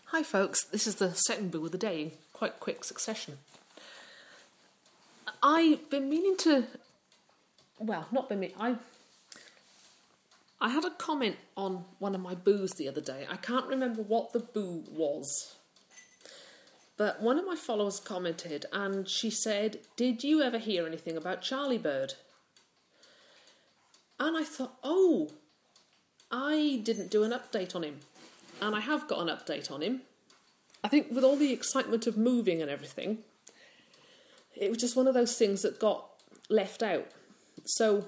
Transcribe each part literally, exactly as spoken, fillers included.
Hi folks, this is the second boo of the day in quite quick succession. I've been meaning to, well, not been meaning, I, I had a comment on one of my boos the other day. I can't remember what the boo was, but one of my followers commented and she said, did you ever hear anything about Charlie Bird? And I thought, oh, I didn't do an update on him. And I have got an update on him. I think with all the excitement of moving and everything, it was just one of those things that got left out. So,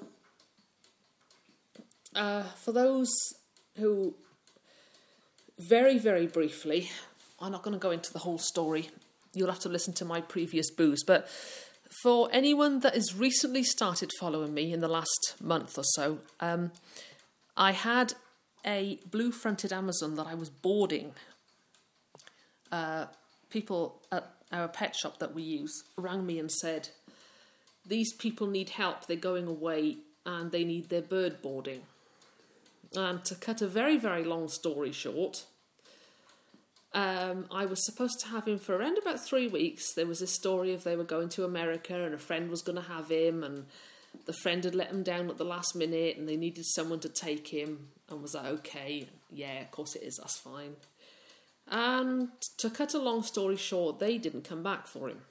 uh, for those who, very, very briefly, I'm not going to go into the whole story. You'll have to listen to my previous boos. But for anyone that has recently started following me in the last month or so, um, I had a blue-fronted Amazon that I was boarding. Uh, people at our pet shop that we use rang me and said, these people need help, they're going away and they need their bird boarding. And to cut a very, very long story short, um, I was supposed to have him for around about three weeks. There was a story of they were going to America and a friend was going to have him, and the friend had let him down at the last minute and they needed someone to take him, and was like, okay, yeah, of course it is, that's fine. And to cut a long story short, they didn't come back for him.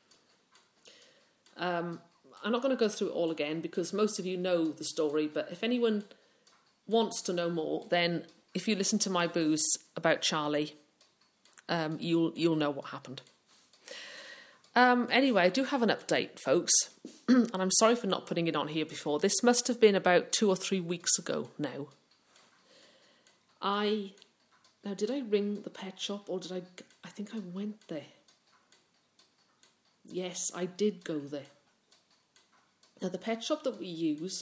Um, I'm not going to go through it all again because most of you know the story, but if anyone wants to know more, then if you listen to my boos about Charlie, um, you'll you'll know what happened. Um, anyway, I do have an update, folks, and I'm sorry for not putting it on here before. This must have been about two or three weeks ago now. I... Now, did I ring the pet shop or did I... I think I went there. Yes, I did go there. Now, the pet shop that we use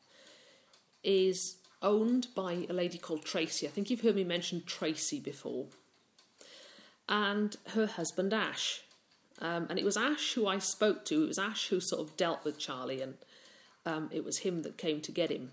is owned by a lady called Tracy. I think you've heard me mention Tracy before. And her husband, Ash. Um, and it was Ash who I spoke to. It was Ash who sort of dealt with Charlie, and um, it was him that came to get him.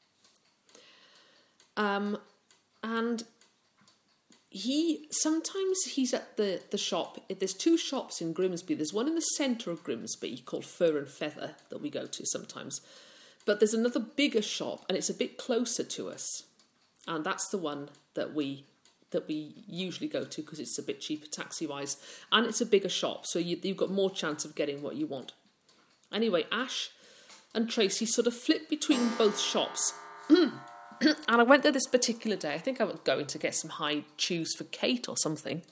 Um, and... He, sometimes he's at the, the shop. There's two shops in Grimsby. There's one in the centre of Grimsby called Fur and Feather that we go to sometimes. But there's another bigger shop and it's a bit closer to us. And that's the one that we that we usually go to because it's a bit cheaper taxi-wise. And it's a bigger shop, so you, you've got more chance of getting what you want. Anyway, Ash and Tracy sort of flip between both shops. And I went there this particular day. I think I was going to get some hide chews for Kate or something.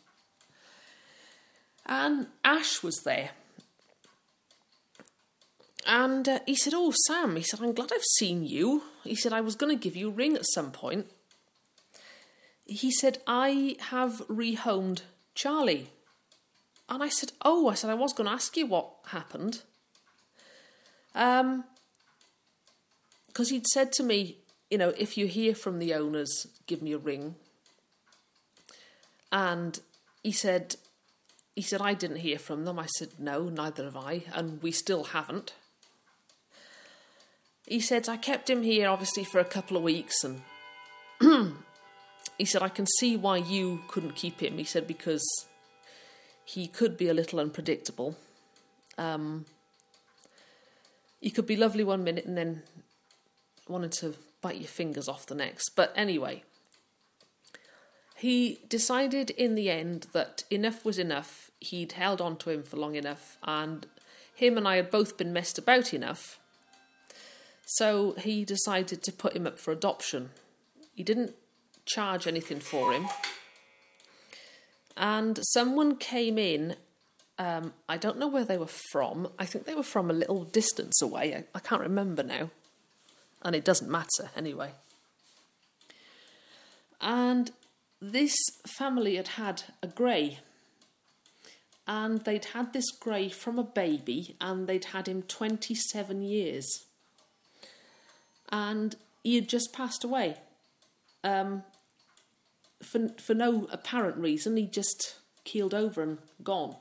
And Ash was there. And uh, he said, oh, Sam, he said, I'm glad I've seen you. He said, I was going to give you a ring at some point. He said, I have rehomed Charlie. And I said, oh, I said, I was going to ask you what happened. Um, because he'd said to me, you know, if you hear from the owners, give me a ring. And he said, he said, I didn't hear from them. I said, no, neither have I. And we still haven't. He said, I kept him here, obviously, for a couple of weeks. And he said, I can see why you couldn't keep him. He said, because he could be a little unpredictable. Um, he could be lovely one minute and then wanted to bite your fingers off the next. But anyway, he decided in the end that enough was enough. He'd held on to him for long enough, and him and I had both been messed about enough. So he decided to put him up for adoption. He didn't charge anything for him. And someone came in, um, I don't know where they were from. I think they were from a little distance away. I, I can't remember now. And it doesn't matter anyway. And this family had had a grey. And they'd had this grey from a baby, and they'd had him twenty-seven years. And he had just passed away. Um, for, for no apparent reason, he just keeled over and gone.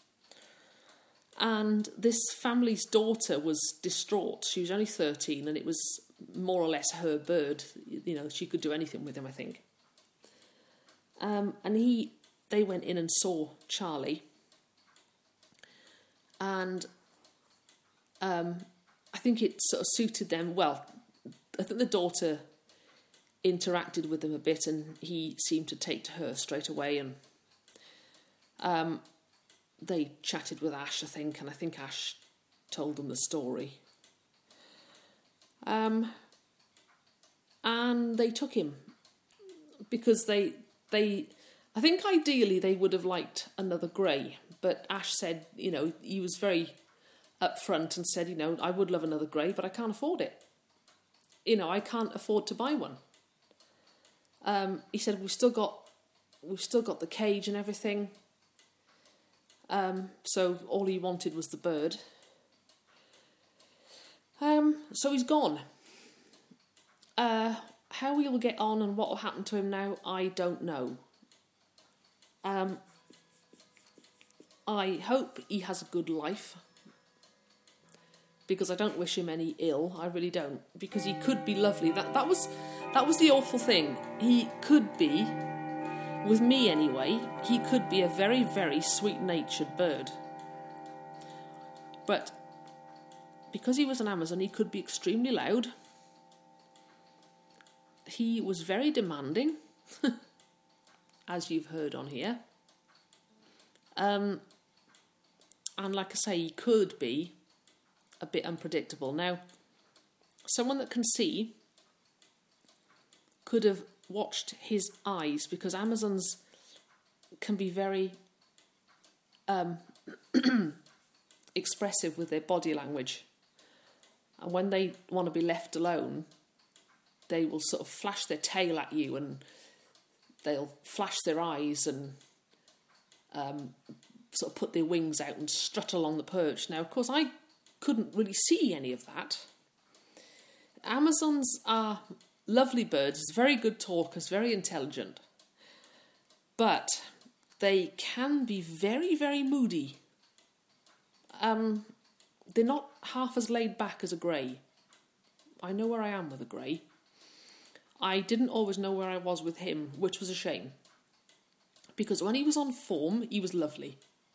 And this family's daughter was distraught. She was only thirteen, and it was more or less her bird. You know, she could do anything with him, I think. Um, and he they went in and saw Charlie. And um, I think it sort of suited them. Well, I think the daughter interacted with him a bit, and he seemed to take to her straight away. And um, they chatted with Ash, I think, and I think Ash told them the story. Um, and they took him because they they. I think ideally they would have liked another grey, but Ash said, you know, he was very upfront and said, you know, I would love another grey, but I can't afford it. You know, I can't afford to buy one. Um, he said we've still got we've still got the cage and everything. Um, so all he wanted was the bird. Um, so he's gone. Uh, how he'll get on and what will happen to him now, I don't know. Um, I hope he has a good life, because I don't wish him any ill. I really don't, because he could be lovely. That that was that was the awful thing. He could be, with me anyway, he could be a very, very sweet-natured bird. But because he was an Amazon, he could be extremely loud. He was very demanding, as you've heard on here. Um, and like I say, he could be a bit unpredictable. Now, someone that can see could have watched his eyes, because Amazons can be very um, expressive with their body language. And when they want to be left alone, they will sort of flash their tail at you, and they'll flash their eyes and um, sort of put their wings out and strut along the perch. Now, of course, I couldn't really see any of that. Amazons are lovely birds, very good talkers, very intelligent. But they can be very, very moody. Um, they're not half as laid back as a grey. I know where I am with a grey. I didn't always know where I was with him, which was a shame. Because when he was on form, he was lovely.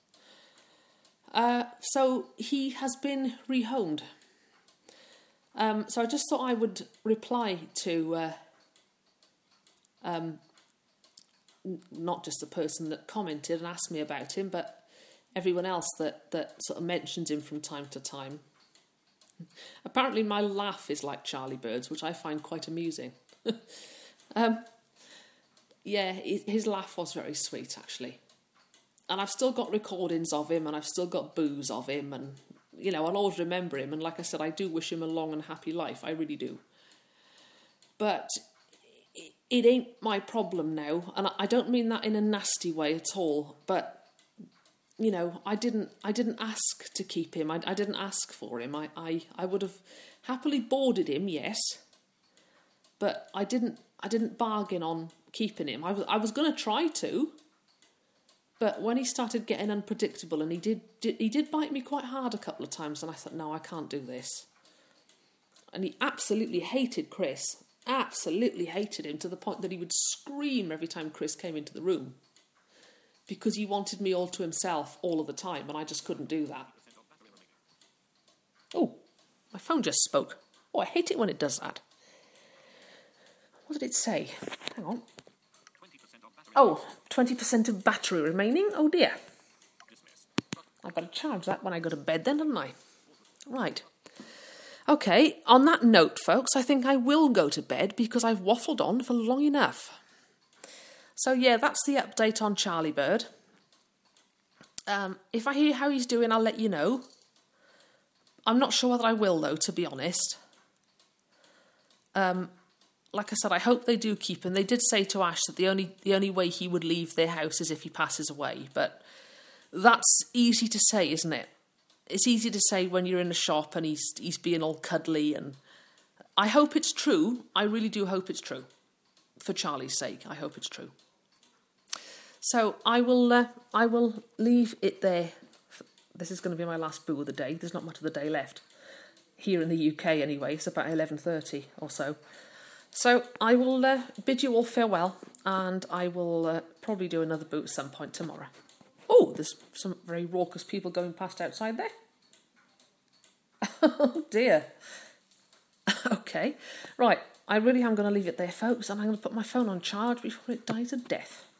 Uh, so he has been rehomed. Um, so I just thought I would reply to uh, um, n- not just the person that commented and asked me about him, but everyone else that, that sort of mentions him from time to time. Apparently my laugh is like Charlie Bird's, which I find quite amusing. um, yeah, his laugh was very sweet, actually. And I've still got recordings of him, and I've still got boos of him, and, you know, I'll always remember him. And like I said, I do wish him a long and happy life. I really do. But it ain't my problem now. And I don't mean that in a nasty way at all. But, you know, I didn't I didn't ask to keep him. I, I didn't ask for him. I, I, I would have happily boarded him, yes. But I didn't I didn't bargain on keeping him. I was I was going to try to. But when he started getting unpredictable, and he did, did he did bite me quite hard a couple of times, and I thought, no, I can't do this. And he absolutely hated Chris. Absolutely hated him, to the point that he would scream every time Chris came into the room, because he wanted me all to himself all of the time, and I just couldn't do that. Oh, my phone just spoke. Oh, I hate it when it does that. What did it say? Hang on. Oh, twenty percent of battery remaining? Oh dear. I better charge that when I go to bed then, haven't I? Right. Okay, on that note, folks, I think I will go to bed, because I've waffled on for long enough. So yeah, that's the update on Charlie Bird. Um, if I hear how he's doing, I'll let you know. I'm not sure whether I will, though, to be honest. Um... Like I said, I hope they do keep him. They did say to Ash that the only the only way he would leave their house is if he passes away. But that's easy to say, isn't it? It's easy to say when you're in the shop and he's he's being all cuddly. And I hope it's true. I really do hope it's true. For Charlie's sake, I hope it's true. So I will uh, I will leave it there. This is going to be my last boo of the day. There's not much of the day left. Here in the U K anyway. It's about eleven thirty or so. So I will uh, bid you all farewell, and I will uh, probably do another boot at some point tomorrow. Oh, there's some very raucous people going past outside there. Oh dear. Okay, right, I really am going to leave it there, folks, and I'm going to put my phone on charge before it dies a death.